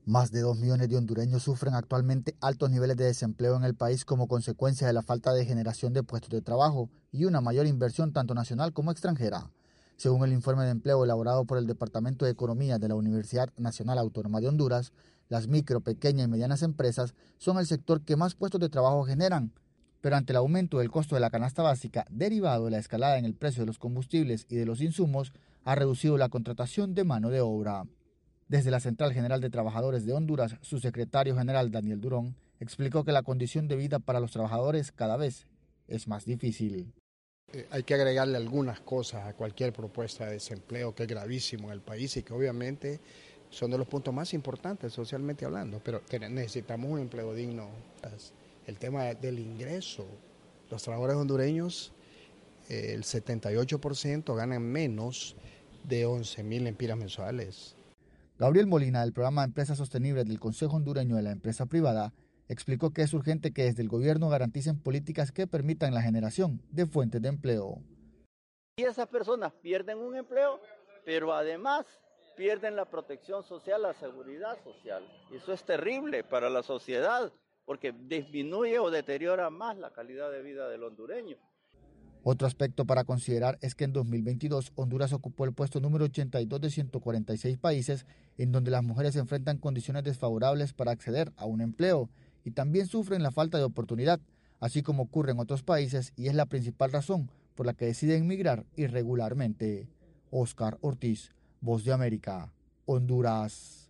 Más de 2 millones de hondureños sufren actualmente altos niveles de desempleo en el país como consecuencia de la falta de generación de puestos de trabajo y una mayor inversión tanto nacional como extranjera. Según el informe de empleo elaborado por el Departamento de Economía de la Universidad Nacional Autónoma de Honduras, las micro, pequeñas y medianas empresas son el sector que más puestos de trabajo generan. Pero ante el aumento del costo de la canasta básica derivado de la escalada en el precio de los combustibles y de los insumos, ha reducido la contratación de mano de obra. Desde la Central General de Trabajadores de Honduras, su secretario general Daniel Durón explicó que la condición de vida para los trabajadores cada vez es más difícil. Hay que agregarle algunas cosas a cualquier propuesta de desempleo que es gravísimo en el país y que obviamente son de los puntos más importantes socialmente hablando, pero necesitamos un empleo digno. El tema del ingreso, los trabajadores hondureños, el 78% ganan menos de 11.000 lempiras mensuales. Gabriel Molina, del programa Empresas Sostenibles del Consejo Hondureño de la Empresa Privada, explicó que es urgente que desde el gobierno garanticen políticas que permitan la generación de fuentes de empleo. Y esas personas pierden un empleo, pero además pierden la protección social, la seguridad social. Eso es terrible para la sociedad, porque disminuye o deteriora más la calidad de vida del hondureño. Otro aspecto para considerar es que en 2022 Honduras ocupó el puesto número 82 de 146 países en donde las mujeres enfrentan condiciones desfavorables para acceder a un empleo y también sufren la falta de oportunidad, así como ocurre en otros países y es la principal razón por la que deciden migrar irregularmente. Oscar Ortiz, Voz de América, Honduras.